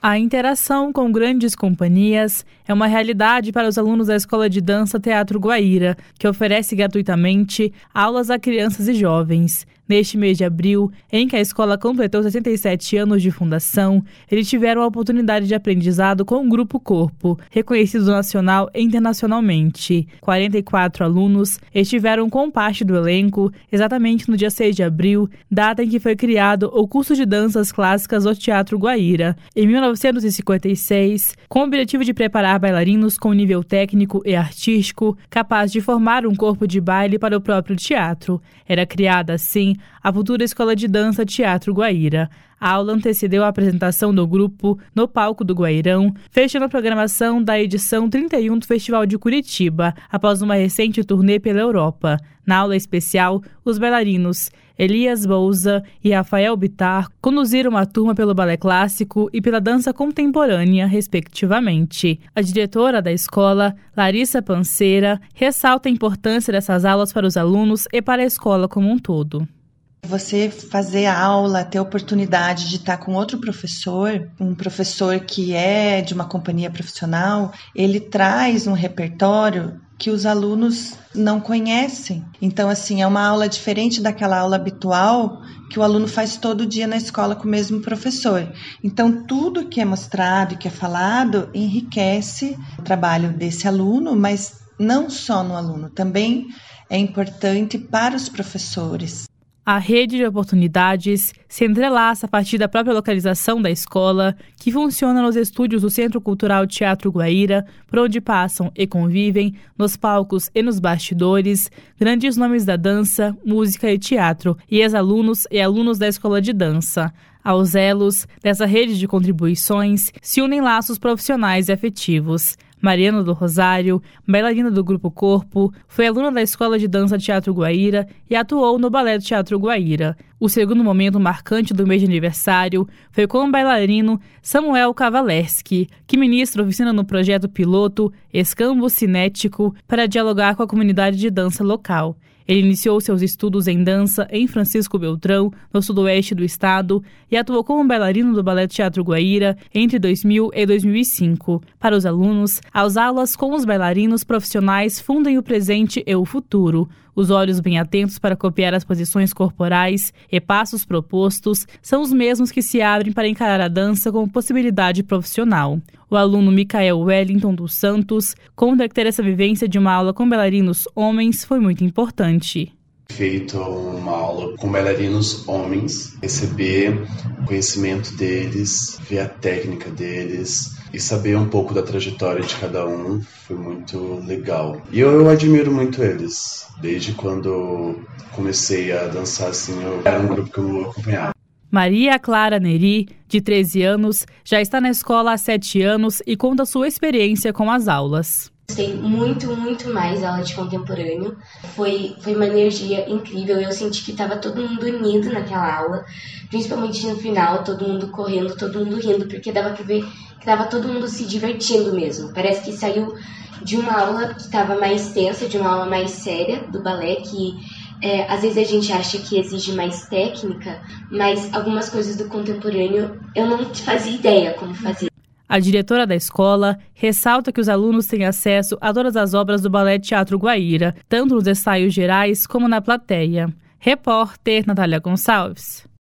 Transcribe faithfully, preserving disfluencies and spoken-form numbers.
A interação com grandes companhias é uma realidade para os alunos da Escola de Dança Teatro Guaíra, que oferece gratuitamente aulas a crianças e jovens. Neste mês de abril, em que a escola completou sessenta e sete anos de fundação, eles tiveram a oportunidade de aprendizado com o Grupo Corpo, reconhecido nacional e internacionalmente. quarenta e quatro alunos estiveram com parte do elenco exatamente no dia seis de abril, data em que foi criado o curso de danças clássicas do Teatro Guaíra, em mil novecentos e cinquenta e seis, com o objetivo de preparar bailarinos com nível técnico e artístico capaz de formar um corpo de baile para o próprio teatro. Era criada, assim, a futura Escola de Dança Teatro Guaíra. A aula antecedeu a apresentação do grupo no palco do Guairão, fechando a programação da edição trinta e um do Festival de Curitiba, após uma recente turnê pela Europa. Na aula especial, os bailarinos Elias Bouza e Rafael Bittar conduziram a turma pelo balé clássico e pela dança contemporânea, respectivamente. A diretora da escola, Larissa Panceira, ressalta a importância dessas aulas para os alunos e para a escola como um todo. Você fazer a aula, ter a oportunidade de estar com outro professor, um professor que é de uma companhia profissional, ele traz um repertório que os alunos não conhecem. Então, assim, é uma aula diferente daquela aula habitual que o aluno faz todo dia na escola com o mesmo professor. Então, tudo que é mostrado e que é falado enriquece o trabalho desse aluno, mas não só no aluno, também é importante para os professores. A rede de oportunidades se entrelaça a partir da própria localização da escola, que funciona nos estúdios do Centro Cultural Teatro Guaíra, por onde passam e convivem, nos palcos e nos bastidores, grandes nomes da dança, música e teatro, e ex-alunos e alunos da escola de dança. Aos elos dessa rede de contribuições se unem laços profissionais e afetivos. Mariana do Rosário, bailarina do Grupo Corpo, foi aluna da Escola de Dança Teatro Guaíra e atuou no Balé do Teatro Guaíra. O segundo momento marcante do mês de aniversário foi com o bailarino Samuel Kavalerski, que ministra oficina no projeto piloto Escambo Cinético para dialogar com a comunidade de dança local. Ele iniciou seus estudos em dança em Francisco Beltrão, no sudoeste do estado, e atuou como bailarino do Balé Teatro Guaíra entre dois mil e dois mil e cinco. Para os alunos, as aulas com os bailarinos profissionais fundem o presente e o futuro. Os olhos bem atentos para copiar as posições corporais e passos propostos são os mesmos que se abrem para encarar a dança como possibilidade profissional. O aluno Micael Wellington dos Santos conta que ter essa vivência de uma aula com bailarinos homens foi muito importante. Feito uma aula com bailarinos homens, receber o conhecimento deles, ver a técnica deles e saber um pouco da trajetória de cada um foi muito legal. E eu, eu admiro muito eles. Desde quando comecei a dançar assim, eu era um grupo que eu acompanhava. Maria Clara Neri, de treze anos, já está na escola há sete anos e conta sua experiência com as aulas. Gostei muito, muito mais da aula de contemporâneo. Foi, foi uma energia incrível. Eu senti que estava todo mundo unido naquela aula, principalmente no final, todo mundo correndo, todo mundo rindo, porque dava para ver que estava todo mundo se divertindo mesmo. Parece que saiu de uma aula que estava mais tensa, de uma aula mais séria do balé, que é, às vezes a gente acha que exige mais técnica, mas algumas coisas do contemporâneo eu não fazia ideia como fazer. A diretora da escola ressalta que os alunos têm acesso a todas as obras do Balé Teatro Guaíra, tanto nos ensaios gerais como na plateia. Repórter Natália Gonçalves.